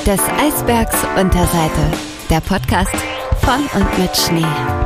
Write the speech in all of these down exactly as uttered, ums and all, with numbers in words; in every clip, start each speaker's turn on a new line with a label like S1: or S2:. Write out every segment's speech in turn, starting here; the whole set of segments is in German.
S1: Des Eisbergs Unterseite, der Podcast von und mit Schnee.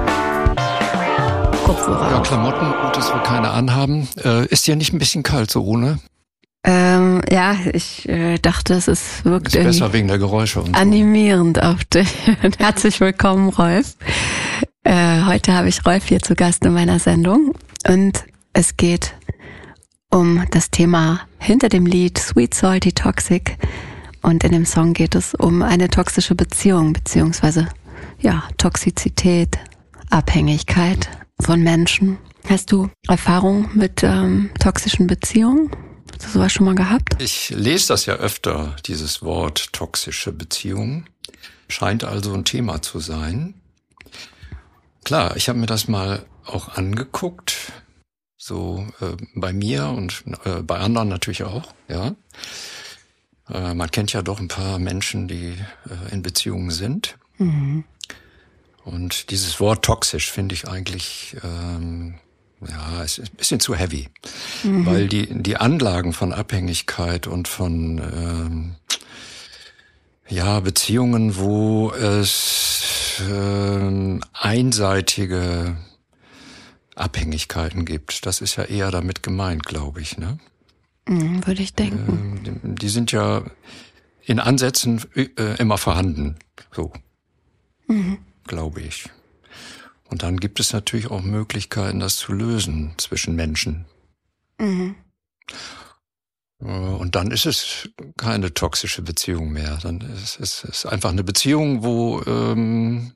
S2: Ja, Klamotten, gut, dass wir keine anhaben. Äh, ist dir nicht ein bisschen kalt, so Rune?
S3: Ähm, ja, ich äh, dachte, es ist wirklich
S2: ist besser wegen der Geräusche und
S3: animierend
S2: so.
S3: Auf dich. Herzlich willkommen, Rolf. Äh, heute habe ich Rolf hier zu Gast in meiner Sendung und es geht um das Thema hinter dem Lied Sweet Salty Toxic. Und in dem Song geht es um eine toxische Beziehung, beziehungsweise ja, Toxizität, Abhängigkeit von Menschen. Hast du Erfahrung mit ähm, toxischen Beziehungen? Hast du sowas schon mal gehabt?
S2: Ich lese das ja öfter, dieses Wort toxische Beziehung. Scheint also ein Thema zu sein. Klar, ich habe mir das mal auch angeguckt, so äh, bei mir und äh, bei anderen natürlich auch, ja. Äh, man kennt ja doch ein paar Menschen, die äh, in Beziehungen sind.
S3: Mhm.
S2: Und dieses Wort toxisch finde ich eigentlich, ähm, ja, es ist ein bisschen zu heavy. Mhm. Weil die, die Anlagen von Abhängigkeit und von, ähm, ja, Beziehungen, wo es ähm, einseitige Abhängigkeiten gibt, das ist ja eher damit gemeint, glaube ich, ne?
S3: Mhm, würde ich denken.
S2: Ähm, die sind ja in Ansätzen äh, immer vorhanden, so,
S3: Mhm.
S2: glaube ich. Und dann gibt es natürlich auch Möglichkeiten, das zu lösen zwischen Menschen.
S3: Mhm.
S2: Und dann ist es keine toxische Beziehung mehr. Dann ist es ist einfach eine Beziehung, wo ähm,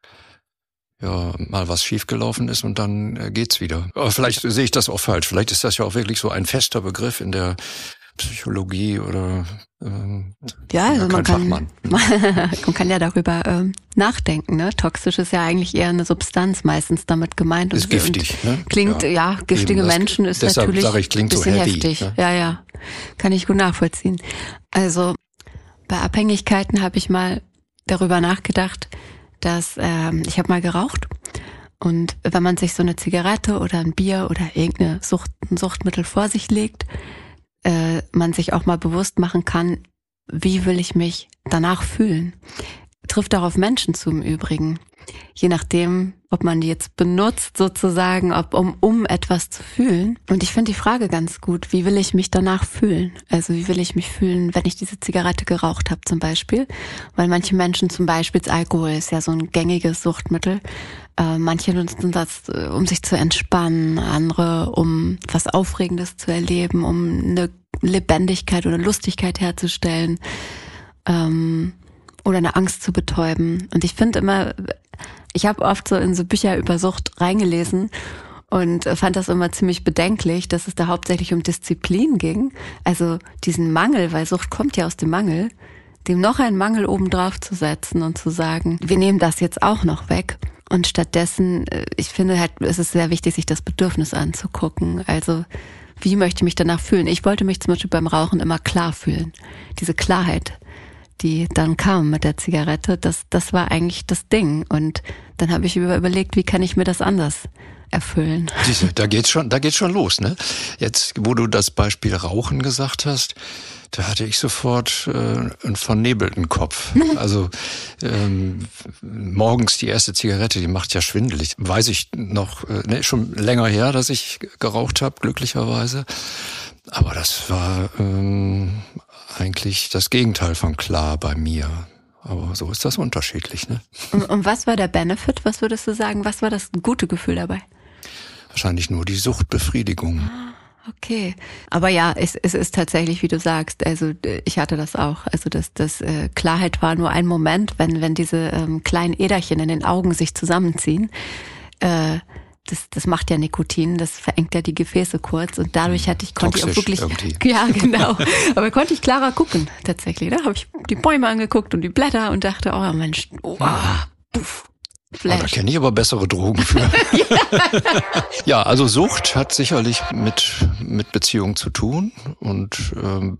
S2: ja mal was schiefgelaufen ist und dann äh, geht's wieder. Aber vielleicht sehe ich das auch falsch. Vielleicht ist das ja auch wirklich so ein fester Begriff in der Psychologie oder ähm,
S3: ja, also
S2: ja,
S3: man kann
S2: Fachmann.
S3: man kann ja darüber ähm, nachdenken, ne? Toxisch ist ja eigentlich eher eine Substanz meistens damit gemeint.
S2: Ist
S3: und,
S2: giftig,
S3: und
S2: ne?
S3: Klingt, ja, ja giftige
S2: Eben, das,
S3: Menschen ist
S2: deshalb
S3: natürlich
S2: sage ich, klingt
S3: ein bisschen
S2: so heavy,
S3: heftig.
S2: Ne?
S3: Ja, ja, kann ich gut nachvollziehen. Also bei Abhängigkeiten habe ich mal darüber nachgedacht, dass ähm, ich habe mal geraucht. Und wenn man sich so eine Zigarette oder ein Bier oder irgendeine Sucht, ein Suchtmittel vor sich legt, äh, man sich auch mal bewusst machen kann, wie will ich mich danach fühlen. Trifft auch auf Menschen zu im Übrigen. Je nachdem, ob man die jetzt benutzt sozusagen, ob um, um etwas zu fühlen. Und ich finde die Frage ganz gut, wie will ich mich danach fühlen? Also wie will ich mich fühlen, wenn ich diese Zigarette geraucht habe zum Beispiel? Weil manche Menschen, zum Beispiel Alkohol ist ja so ein gängiges Suchtmittel. Äh, manche nutzen das, um sich zu entspannen, andere, um was Aufregendes zu erleben, um eine Lebendigkeit oder Lustigkeit herzustellen. Ähm, oder eine Angst zu betäuben. Und ich finde immer, ich habe oft so in so Bücher über Sucht reingelesen und fand das immer ziemlich bedenklich, dass es da hauptsächlich um Disziplin ging. Also diesen Mangel, weil Sucht kommt ja aus dem Mangel, dem noch einen Mangel obendrauf zu setzen und zu sagen, wir nehmen das jetzt auch noch weg. Und stattdessen, ich finde halt, es ist sehr wichtig, sich das Bedürfnis anzugucken. Also wie möchte ich mich danach fühlen? Ich wollte mich zum Beispiel beim Rauchen immer klar fühlen. Diese Klarheit, die dann kam mit der Zigarette, das, das war eigentlich das Ding. Und dann habe ich über, überlegt, wie kann ich mir das anders erfüllen.
S2: Siehste, da geht's schon, da geht's schon los, ne? Jetzt, wo du das Beispiel Rauchen gesagt hast, da hatte ich sofort äh, einen vernebelten Kopf. Also ähm, morgens die erste Zigarette, die macht ja schwindelig. Weiß ich noch, äh, ne, schon länger her, dass ich geraucht habe, glücklicherweise. Aber das war ähm, eigentlich das Gegenteil von klar bei mir. Aber so ist das unterschiedlich, ne?
S3: Und, und was war der Benefit? Was würdest du sagen? Was war das gute Gefühl dabei?
S2: Wahrscheinlich nur die Suchtbefriedigung.
S3: Okay, aber ja, es, es ist tatsächlich, wie du sagst, also ich hatte das auch. Also das, das äh, Klarheit war nur ein Moment, wenn wenn diese ähm, kleinen Äderchen in den Augen sich zusammenziehen. Äh, das, das macht ja Nikotin, das verengt ja die Gefäße kurz und dadurch hatte ich konnte
S2: Toxisch
S3: ich auch wirklich,
S2: irgendwie.
S3: ja genau, aber konnte ich klarer gucken tatsächlich. Da habe ich die Bäume angeguckt und die Blätter und dachte, oh Mensch, oh, puff.
S2: Oh, da kenne ich aber bessere Drogen für. Ja, also Sucht hat sicherlich mit mit Beziehung zu tun und ähm,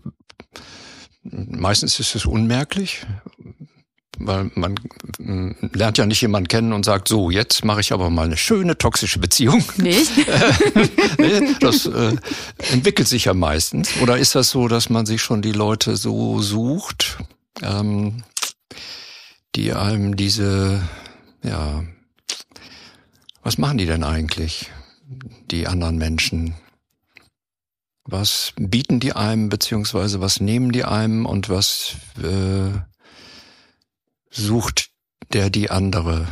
S2: meistens ist es unmerklich, weil man äh, lernt ja nicht jemanden kennen und sagt, so, jetzt mache ich aber mal eine schöne toxische Beziehung.
S3: Nicht?
S2: Nee, das äh, entwickelt sich ja meistens. Oder ist das so, dass man sich schon die Leute so sucht, ähm, die einem diese, ja, was machen die denn eigentlich, die anderen Menschen? Was bieten die einem, beziehungsweise was nehmen die einem und was äh, sucht der die andere?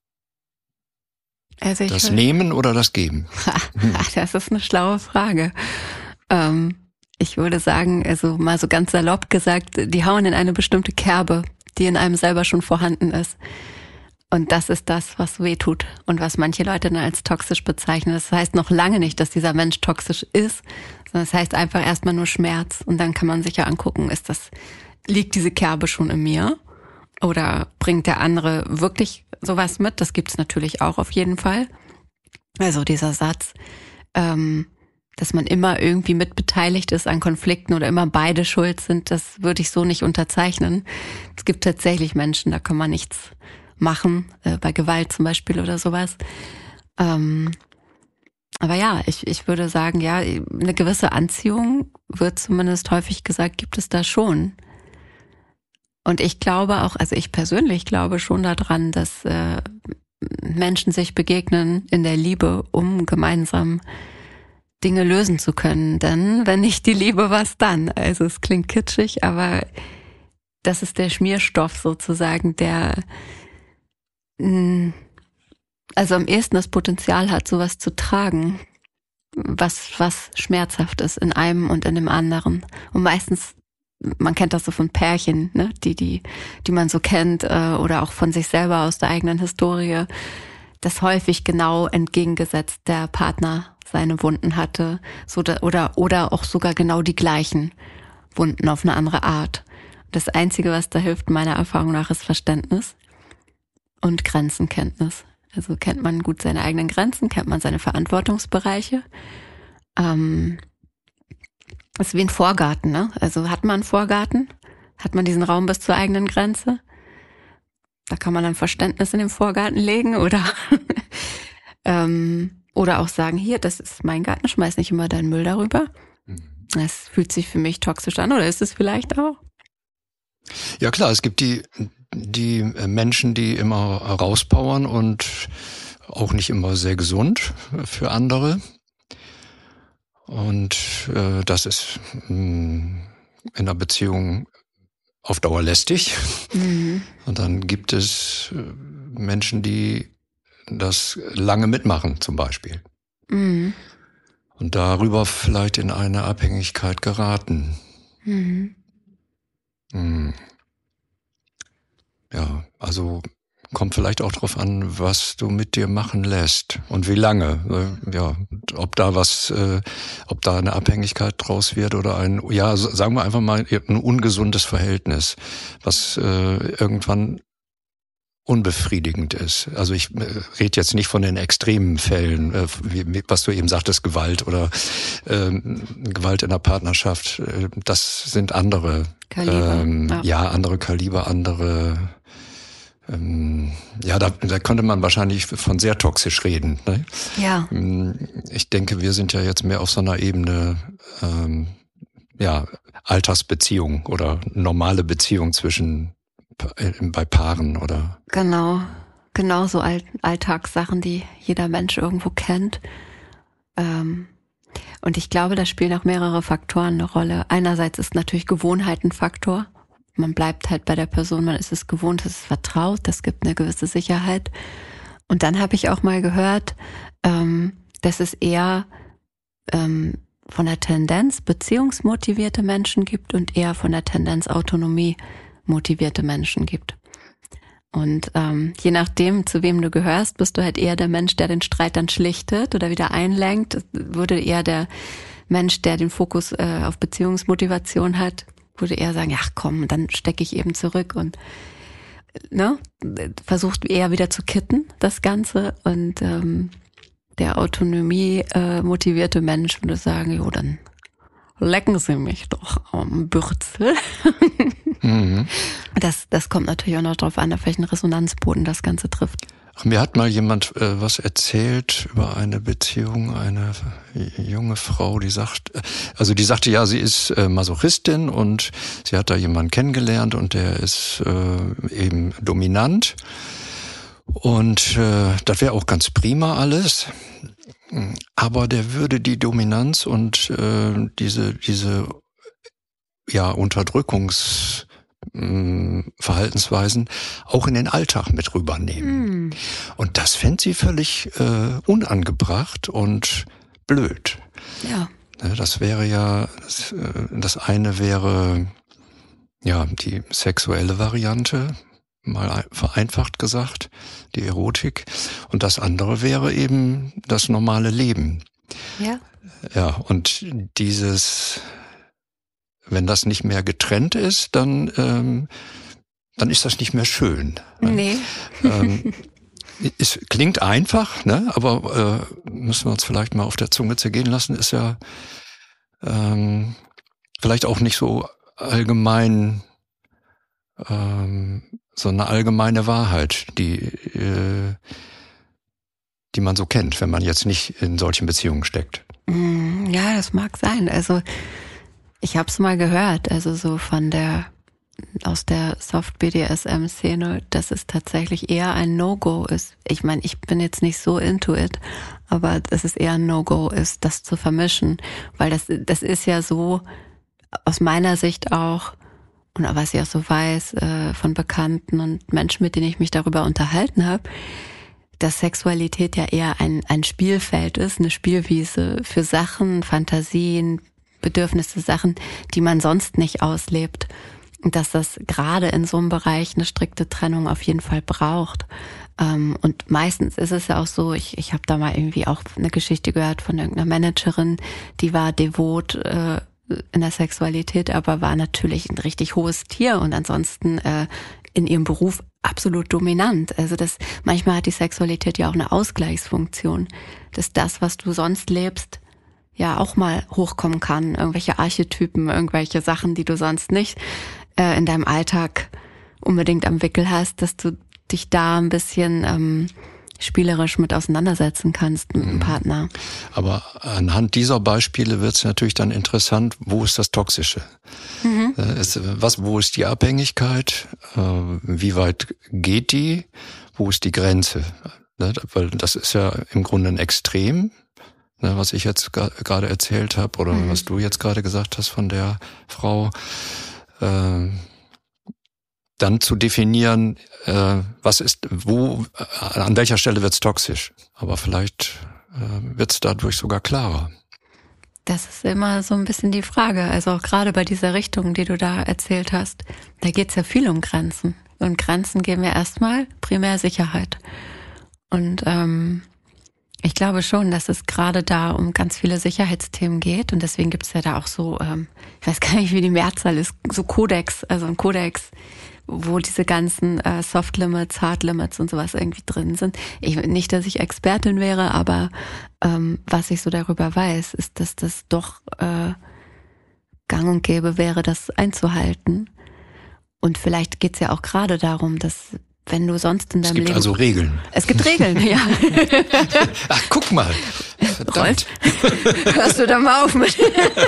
S3: Also ich
S2: das
S3: will,
S2: Nehmen oder das Geben?
S3: Das ist eine schlaue Frage. Ähm, ich würde sagen, also mal so ganz salopp gesagt, die hauen in eine bestimmte Kerbe, die in einem selber schon vorhanden ist. Und das ist das, was weh tut und was manche Leute dann als toxisch bezeichnen. Das heißt noch lange nicht, dass dieser Mensch toxisch ist, sondern das heißt einfach erstmal nur Schmerz. Und dann kann man sich ja angucken, ist das, liegt diese Kerbe schon in mir? Oder bringt der andere wirklich sowas mit? Das gibt's natürlich auch auf jeden Fall. Also dieser Satz, ähm, dass man immer irgendwie mitbeteiligt ist an Konflikten oder immer beide schuld sind, das würde ich so nicht unterzeichnen. Es gibt tatsächlich Menschen, da kann man nichts machen, äh, bei Gewalt zum Beispiel oder sowas. Ähm, aber ja, ich, ich würde sagen, ja, eine gewisse Anziehung wird zumindest häufig gesagt, gibt es da schon. Und ich glaube auch, also ich persönlich glaube schon daran, dass äh, Menschen sich begegnen in der Liebe, um gemeinsam Dinge lösen zu können. Denn wenn nicht die Liebe, was dann? Also es klingt kitschig, aber das ist der Schmierstoff sozusagen, der mh, also am ehesten das Potenzial hat, sowas zu tragen, was was schmerzhaft ist in einem und in dem anderen. Und meistens, man kennt das so von Pärchen, ne, die die die man so kennt, äh, oder auch von sich selber aus der eigenen Historie, dass häufig genau entgegengesetzt der Partner seine Wunden hatte, so da, oder oder auch sogar genau die gleichen Wunden auf eine andere Art. Das Einzige, was da hilft, meiner Erfahrung nach, ist Verständnis und Grenzenkenntnis. Also kennt man gut seine eigenen Grenzen, kennt man seine Verantwortungsbereiche. Ähm, ist wie ein Vorgarten, ne? Also hat man einen Vorgarten, hat man diesen Raum bis zur eigenen Grenze. Da kann man dann Verständnis in den Vorgarten legen oder ähm, oder auch sagen, hier, das ist mein Garten, schmeiß nicht immer deinen Müll darüber. Das fühlt sich für mich toxisch an, oder ist es vielleicht auch?
S2: Ja klar, es gibt die die Menschen, die immer rauspowern und auch nicht immer sehr gesund für andere. Und äh, das ist mh, in einer Beziehung auf Dauer lästig. Mhm. Und dann gibt es Menschen, die das lange mitmachen, zum Beispiel. Mhm. Und darüber vielleicht in eine Abhängigkeit geraten. Mhm. Mhm. Ja, also kommt vielleicht auch drauf an, was du mit dir machen lässt und wie lange. Ja, ob da was, äh, ob da eine Abhängigkeit draus wird oder ein, ja, sagen wir einfach mal ein ungesundes Verhältnis, was äh, irgendwann unbefriedigend ist. Also ich äh, rede jetzt nicht von den extremen Fällen, äh, wie, was du eben sagtest, Gewalt oder äh, Gewalt in der Partnerschaft. Äh, das sind andere
S3: Kaliber.
S2: Ähm,
S3: ja.
S2: ja, andere Kaliber, andere. Ähm, ja, da, da könnte man wahrscheinlich von sehr toxisch reden. Ne?
S3: Ja.
S2: Ich denke, wir sind ja jetzt mehr auf so einer Ebene, ähm, ja, Alltagsbeziehung oder normale Beziehung zwischen bei Paaren oder.
S3: Genau, genau so All- Alltagssachen, die jeder Mensch irgendwo kennt. Ähm, und ich glaube, da spielen auch mehrere Faktoren eine Rolle. Einerseits ist natürlich Gewohnheit ein Faktor. Man bleibt halt bei der Person, man ist es gewohnt, es ist vertraut, das gibt eine gewisse Sicherheit. Und dann habe ich auch mal gehört, ähm, dass es eher ähm, von der Tendenz beziehungsmotivierte Menschen gibt und eher von der Tendenz Autonomie motivierte Menschen gibt. Und ähm, je nachdem, zu wem du gehörst, bist du halt eher der Mensch, der den Streit dann schlichtet oder wieder einlenkt. Würde eher der Mensch, der den Fokus äh, auf Beziehungsmotivation hat, würde eher sagen, ach komm, dann stecke ich eben zurück und ne, versucht eher wieder zu kitten, das Ganze. Und ähm, der Autonomie äh, motivierte Mensch würde sagen, jo, dann lecken Sie mich doch am Bürzel. Mhm. Das, das kommt natürlich auch noch drauf an, auf welchen Resonanzboden das Ganze trifft.
S2: Mir hat mal jemand äh, was erzählt über eine Beziehung, eine junge Frau, die sagt, also die sagte, ja, sie ist äh, Masochistin und sie hat da jemanden kennengelernt und der ist äh, eben dominant und äh, das wäre auch ganz prima alles, aber der würde die Dominanz und äh, diese diese ja Unterdrückungs Verhaltensweisen auch in den Alltag mit rübernehmen. Mm. Und das fände sie völlig äh, unangebracht und blöd.
S3: Ja.
S2: Das wäre ja, das, das eine wäre ja die sexuelle Variante, mal vereinfacht gesagt, die Erotik. Und das andere wäre eben das normale Leben.
S3: Ja.
S2: Ja, und dieses... Wenn das nicht mehr getrennt ist, dann ähm, dann ist das nicht mehr schön.
S3: Nee.
S2: Ähm, es klingt einfach, ne? Aber äh, müssen wir uns vielleicht mal auf der Zunge zergehen lassen, ist ja ähm, vielleicht auch nicht so allgemein ähm, so eine allgemeine Wahrheit, die äh, die man so kennt, wenn man jetzt nicht in solchen Beziehungen steckt.
S3: Ja, das mag sein. Also ich habe es mal gehört, also so von der, aus der Soft-B D S M-Szene, dass es tatsächlich eher ein No-Go ist. Ich meine, ich bin jetzt nicht so into it, aber dass es eher ein No-Go ist, das zu vermischen. Weil das, das ist ja so, aus meiner Sicht auch, und was ich auch so weiß, äh, von Bekannten und Menschen, mit denen ich mich darüber unterhalten habe, dass Sexualität ja eher ein, ein Spielfeld ist, eine Spielwiese für Sachen, Fantasien, Bedürfnisse, Sachen, die man sonst nicht auslebt. Und dass das gerade in so einem Bereich eine strikte Trennung auf jeden Fall braucht. Und meistens ist es ja auch so, ich, ich habe da mal irgendwie auch eine Geschichte gehört von irgendeiner Managerin, die war devot äh, in der Sexualität, aber war natürlich ein richtig hohes Tier und ansonsten äh, in ihrem Beruf absolut dominant. Also das, manchmal hat die Sexualität ja auch eine Ausgleichsfunktion, dass das, was du sonst lebst, ja auch mal hochkommen kann, irgendwelche Archetypen, irgendwelche Sachen, die du sonst nicht äh, in deinem Alltag unbedingt am Wickel hast, dass du dich da ein bisschen ähm, spielerisch mit auseinandersetzen kannst mit dem Partner.
S2: Aber anhand dieser Beispiele wird es natürlich dann interessant, wo ist das Toxische? Mhm. Ist, was, wo ist die Abhängigkeit? Äh, wie weit geht die? Wo ist die Grenze? Ne, weil das ist ja im Grunde ein Extrem, ne, was ich jetzt gerade erzählt habe oder mhm. was du jetzt gerade gesagt hast von der Frau. Äh, dann zu definieren, äh, was ist, wo, äh, an welcher Stelle wird's toxisch. Aber vielleicht äh, wird's dadurch sogar klarer.
S3: Das ist immer so ein bisschen die Frage. Also auch gerade bei dieser Richtung, die du da erzählt hast, da geht's ja viel um Grenzen. Und Grenzen geben ja erstmal primär Sicherheit. Und ähm, ich glaube schon, dass es gerade da um ganz viele Sicherheitsthemen geht. Und deswegen gibt's ja da auch so, ähm, ich weiß gar nicht, wie die Mehrzahl ist, so Kodex, also ein Kodex, wo diese ganzen äh, Soft Limits, Hard Limits und sowas irgendwie drin sind. Ich, nicht, dass ich Expertin wäre, aber ähm, was ich so darüber weiß, ist, dass das doch äh, gang und gäbe wäre, das einzuhalten. Und vielleicht geht's ja auch gerade darum, dass wenn du sonst in deinem Leben...
S2: Es gibt also Regeln.
S3: Es gibt Regeln, ja.
S2: Ach, guck mal.
S3: Rolf, hörst du da mal auf mit...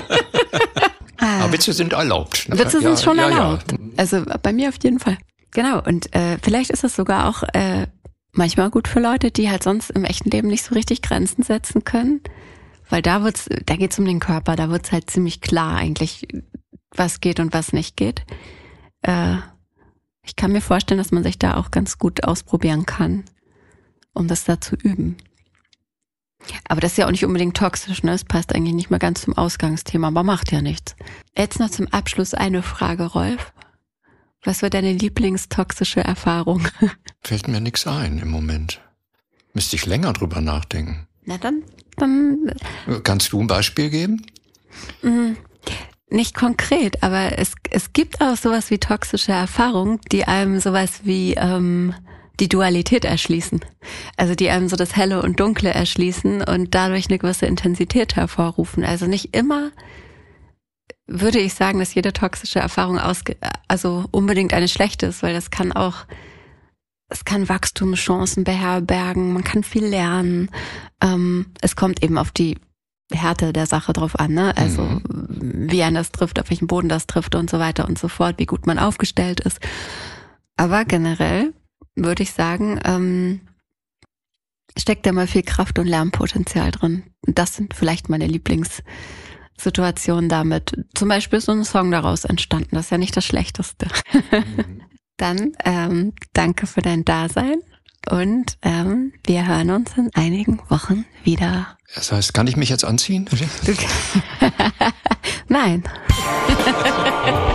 S2: Aber Witze sind erlaubt. Ne?
S3: Witze sind
S2: ja,
S3: schon
S2: ja,
S3: erlaubt. Ja. Also bei mir auf jeden Fall. Genau. Und äh, vielleicht ist es sogar auch äh, manchmal gut für Leute, die halt sonst im echten Leben nicht so richtig Grenzen setzen können. Weil da wird's, da geht's um den Körper, da wird's halt ziemlich klar eigentlich, was geht und was nicht geht. Äh, ich kann mir vorstellen, dass man sich da auch ganz gut ausprobieren kann, um das da zu üben. Aber das ist ja auch nicht unbedingt toxisch, ne? Es passt eigentlich nicht mal ganz zum Ausgangsthema, aber macht ja nichts. Jetzt noch zum Abschluss eine Frage, Rolf. Was war deine lieblingstoxische Erfahrung?
S2: Fällt mir nichts ein im Moment. Müsste ich länger drüber nachdenken.
S3: Na dann, dann.
S2: Kannst du ein Beispiel geben?
S3: Mh, nicht konkret, aber es, es gibt auch sowas wie toxische Erfahrungen, die einem sowas wie, ähm, die Dualität erschließen. Also die einem so das Helle und Dunkle erschließen und dadurch eine gewisse Intensität hervorrufen. Also nicht immer würde ich sagen, dass jede toxische Erfahrung ausge- also unbedingt eine schlechte ist, weil das kann auch es kann Wachstumschancen beherbergen, man kann viel lernen. Ähm, es kommt eben auf die Härte der Sache drauf an, ne? Also mhm. wie einen das trifft, auf welchen Boden das trifft und so weiter und so fort, wie gut man aufgestellt ist. Aber generell würde ich sagen, ähm, steckt da mal viel Kraft und Lernpotenzial drin. Und das sind vielleicht meine Lieblingssituationen damit. Zum Beispiel ist so ein Song daraus entstanden. Das ist ja nicht das Schlechteste. Mhm. Dann ähm, danke für dein Dasein und ähm, wir hören uns in einigen Wochen wieder.
S2: Das heißt, kann ich mich jetzt anziehen?
S3: Nein.